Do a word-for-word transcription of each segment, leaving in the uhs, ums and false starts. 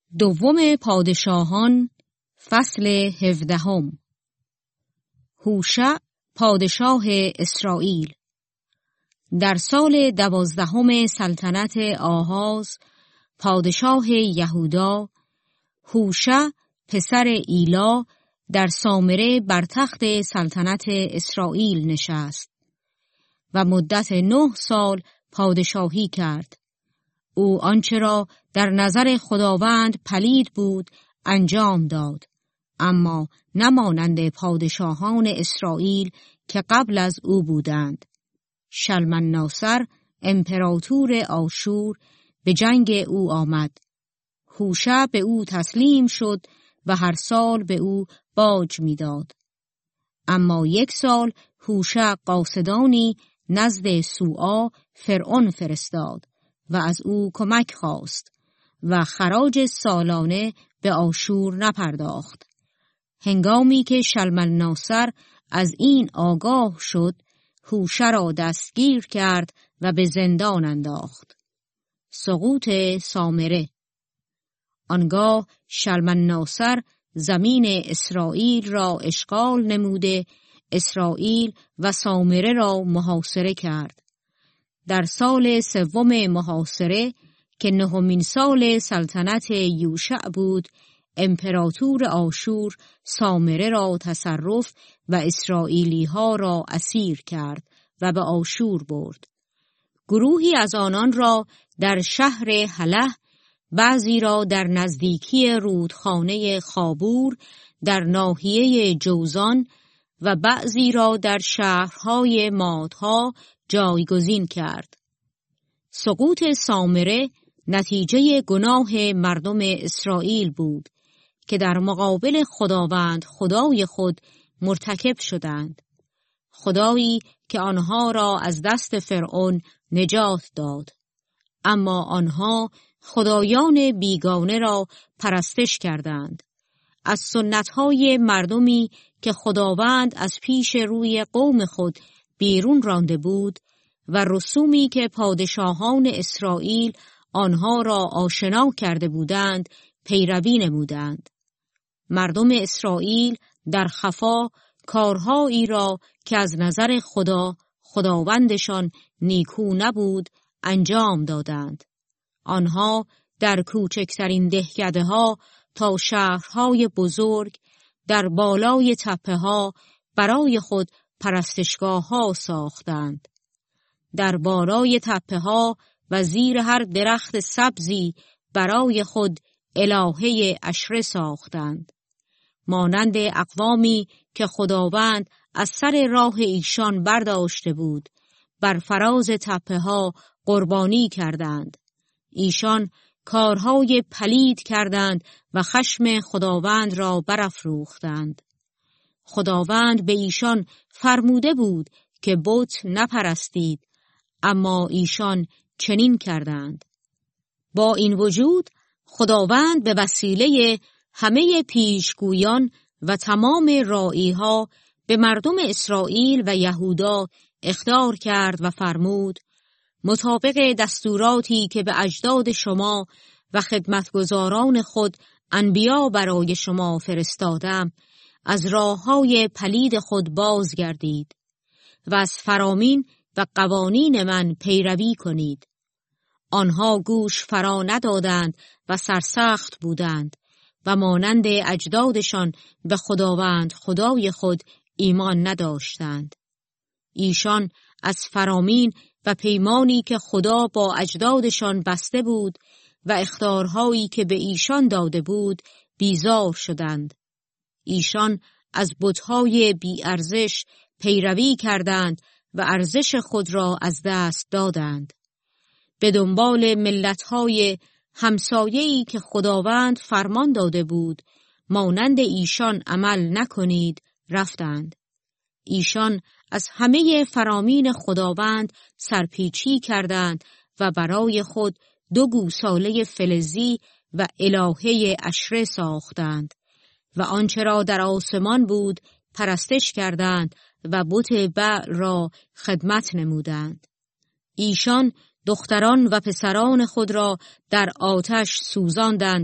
دوم پادشاهان فصل هفدهم. هوشع پادشاه اسرائیل. در سال دوازدهم سلطنت آهاز پادشاه یهودا، هوشع پسر ایلا در سامره بر تخت سلطنت اسرائیل نشست و مدت نه سال پادشاهی کرد. او آنچه را در نظر خداوند پلید بود انجام داد، اما نمانند پادشاهان اسرائیل که قبل از او بودند. شلمناسر امپراتور آشور به جنگ او آمد. هوشع به او تسلیم شد و هر سال به او باج می‌داد. اما یک سال هوشع قاصدانی نزد سوعا فرعون فرستاد و از او کمک خواست و خراج سالانه به آشور نپرداخت. هنگامی که شلمناسر از این آگاه شد، هوشع را دستگیر کرد و به زندان انداخت. سقوط سامره. آنگاه شلمناسر زمین اسرائیل را اشغال نموده، اسرائیل و سامره را محاصره کرد. در سال سوم محاصره که نهمین سال سلطنت یوشع بود، امپراتور آشور سامره را تصرف و اسرائیلی ها را اسیر کرد و به آشور برد. گروهی از آنان را در شهر حله، بعضی را در نزدیکی رودخانه خابور در ناحیه جوزان و بعضی را در شهرهای مادها جایگزین کرد. سقوط سامره نتیجه گناه مردم اسرائیل بود که در مقابل خداوند خدای خود مرتکب شدند. خدایی که آنها را از دست فرعون نجات داد، اما آنها خدایان بیگانه را پرستش کردند. از سنتهای مردمی که خداوند از پیش روی قوم خود بیرون رانده بود و رسومی که پادشاهان اسرائیل آنها را آشنا کرده بودند پیروی نمودند. مردم اسرائیل در خفا کارهایی را که از نظر خدا خداوندشان نیکو نبود انجام دادند. آنها در کوچکترین دهکده ها تا شهرهای بزرگ در بالای تپه ها برای خود پرستشگاه ها ساختند. در بالای تپه ها و زیر هر درخت سبزی برای خود الهه عشره ساختند. مانند اقوامی که خداوند از سر راه ایشان برداشته بود، بر فراز تپه ها قربانی کردند. ایشان کارهای پلید کردند و خشم خداوند را برافروختند. خداوند به ایشان فرموده بود که بت نپرستید، اما ایشان چنین کردند. با این وجود خداوند به وسیله همه پیشگویان و تمام راعیها به مردم اسرائیل و یهودا اخطار کرد و فرمود: مطابق دستوراتی که به اجداد شما و خدمتگزاران خود انبیا برای شما فرستادم، از راههای پلید خود بازگردید و از فرامین و قوانین من پیروی کنید. آنها گوش فرا ندادند و سرسخت بودند و مانند اجدادشان به خداوند خدای خود ایمان نداشتند. ایشان از فرامین و پیمانی که خدا با اجدادشان بسته بود و اخطارهایی که به ایشان داده بود بیزار شدند. ایشان از بت‌های بی ارزش پیروی کردند و ارزش خود را از دست دادند. به دنبال ملت‌های همسایه‌ای که خداوند فرمان داده بود مانند ایشان عمل نکنید رفتند. ایشان از همه فرامین خداوند سرپیچی کردند و برای خود دو گوساله فلزی و الهه عشره ساختند و آنچه را در آسمان بود پرستش کردند و بت بعل را خدمت نمودند. ایشان دختران و پسران خود را در آتش سوزاندند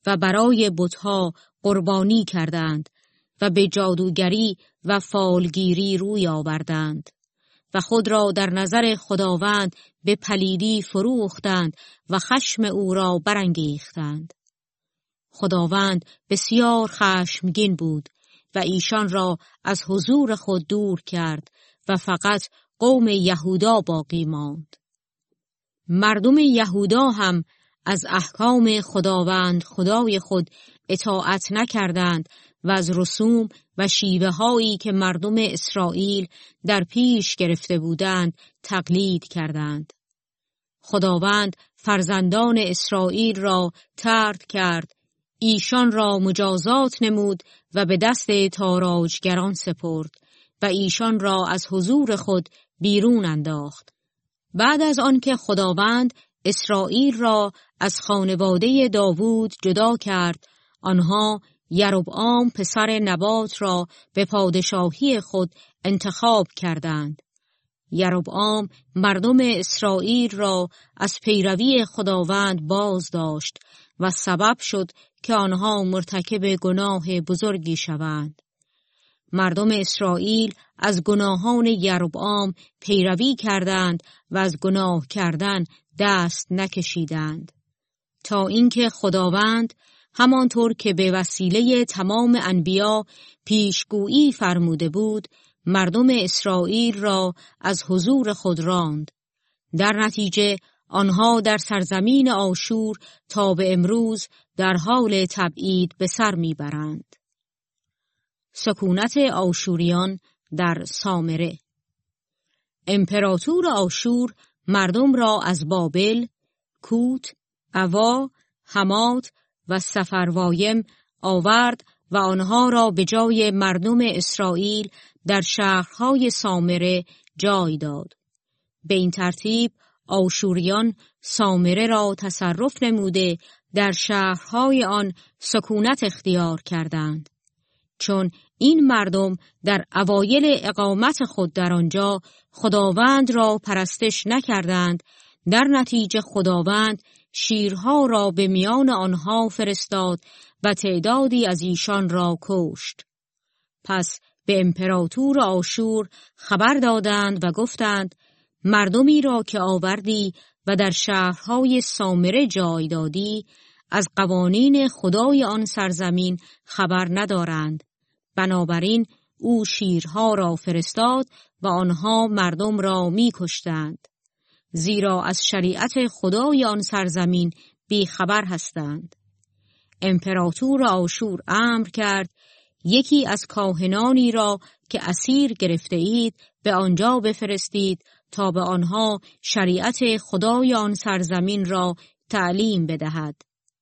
و برای بتها قربانی کردند و به جادوگری و فالگیری روی آوردند و خود را در نظر خداوند به پلیدی فروختند و خشم او را برانگیختند. خداوند بسیار خشمگین بود و ایشان را از حضور خود دور کرد و فقط قوم یهودا باقی ماند. مردم یهودا هم از احکام خداوند خدای خود اطاعت نکردند و از رسوم و شیوه هایی که مردم اسرائیل در پیش گرفته بودند تقلید کردند. خداوند فرزندان اسرائیل را طرد کرد، ایشان را مجازات نمود و به دست تاراجگران سپرد و ایشان را از حضور خود بیرون انداخت. بعد از آنکه خداوند اسرائیل را از خانواده داوود جدا کرد، آنها یربعام پسر نبات را به پادشاهی خود انتخاب کردند. یربعام مردم اسرائیل را از پیروی خداوند باز داشت و سبب شد که آنها مرتکب گناه بزرگی شوند. مردم اسرائیل از گناهان یربعام پیروی کردند و از گناه کردن دست نکشیدند، تا اینکه خداوند همانطور که به وسیله تمام انبیا پیشگویی فرموده بود، مردم اسرائیل را از حضور خود راند. در نتیجه آنها در سرزمین آشور تا به امروز در حال تبعید به سر میبرند. سکونت آشوریان در سامره. امپراتور آشور مردم را از بابل، کوت، عوا، حمات و سفروایم آورد و آنها را به جای مردم اسرائیل در شهرهای سامره جای داد. به این ترتیب آشوریان سامره را تصرف نموده در شهرهای آن سکونت اختیار کردند. چون این مردم در اوایل اقامت خود در آنجا خداوند را پرستش نکردند، در نتیجه خداوند شیرها را به میان آنها فرستاد و تعدادی از ایشان را کشت. پس به امپراتور آشور خبر دادند و گفتند مردمی را که آوردی و در شهرهای سامره جای دادی از قوانین خدای آن سرزمین خبر ندارند. بنابراین او شیرها را فرستاد و آنها مردم را می کشتند، زیرا از شریعت خدای آن سرزمین بی خبر هستند. امپراتور آشور امر کرد یکی از کاهنانی را که اسیر گرفته اید به آنجا بفرستید تا به آنها شریعت خدای آن سرزمین را تعلیم بدهد.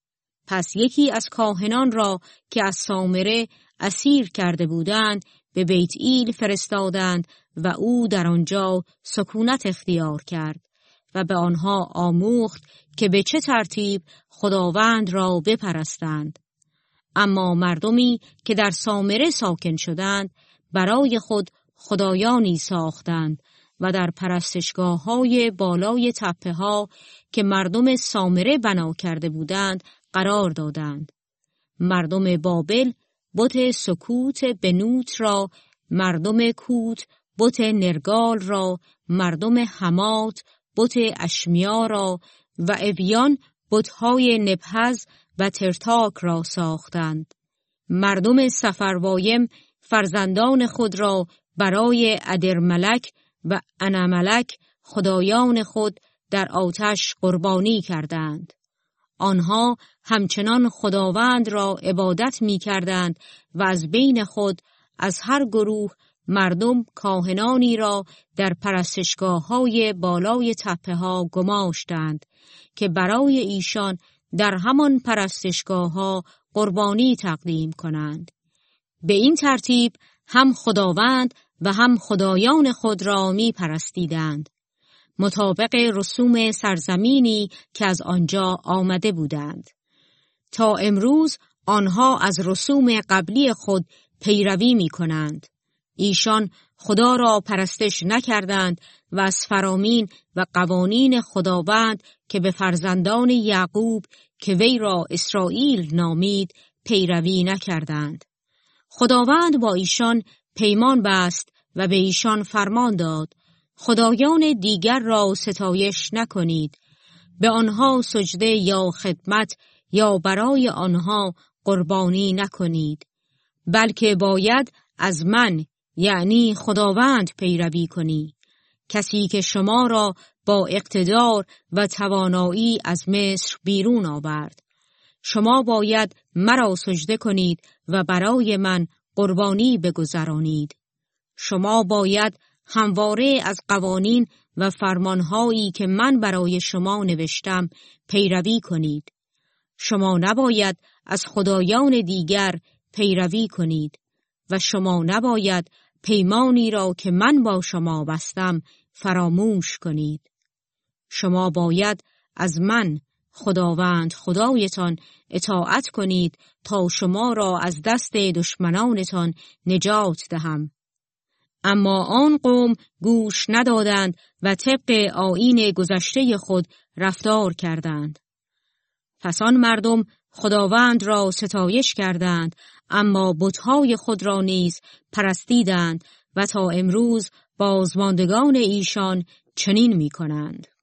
پس یکی از کاهنان را که از سامره اسیر کرده بودند به بیت ایل فرستادند و او در آنجا سکونت اختیار کرد و به آنها آموخت که به چه ترتیب خداوند را بپرستند. اما مردمی که در سامره ساکن شدند برای خود خدایانی ساختند و در پرستشگاه‌های بالای تپه‌ها که مردم سامره بنا کرده بودند قرار دادند. مردم بابل بت سکوت بنوت را، مردم کوت بت نرگال را، مردم حمات بت اشمیا را و اویان بت‌های نبهز و ترتاک را ساختند. مردم سفروایم فرزندان خود را برای ادرملک و انملک خدایان خود در آتش قربانی کردند. آنها همچنان خداوند را عبادت می کردند و از بین خود از هر گروه مردم کاهنانی را در پرستشگاه‌های بالای تپه‌ها گماشتند که برای ایشان در همان پرستشگاه‌ها قربانی تقدیم کنند. به این ترتیب هم خداوند و هم خدایان خود را می پرستیدند، مطابق رسوم سرزمینی که از آنجا آمده بودند. تا امروز آنها از رسوم قبلی خود پیروی می کنند. ایشان خدا را پرستش نکردند و از فرامین و قوانین خداوند که به فرزندان یعقوب که وی را اسرائیل نامید پیروی نکردند. خداوند با ایشان پیمان بست و به ایشان فرمان داد: خدایان دیگر را ستایش نکنید، به آنها سجده یا خدمت یا برای آنها قربانی نکنید، بلکه باید از من یعنی خداوند پیروی کنی، کسی که شما را با اقتدار و توانایی از مصر بیرون آورد. شما باید مرا سجده کنید و برای من قربانی بگذرانید. شما باید همواره از قوانین و فرمانهایی که من برای شما نوشتم پیروی کنید. شما نباید از خدایان دیگر پیروی کنید و شما نباید پیمانی را که من با شما بستم فراموش کنید. شما باید از من خداوند خدایتان اطاعت کنید تا شما را از دست دشمنانتان نجات دهم. اما آن قوم گوش ندادند و طبق آیین گذشته خود رفتار کردند. پس آن مردم خداوند را ستایش کردند، اما بت‌های خود را نیز پرستیدند و تا امروز بازماندگان ایشان چنین می کنند.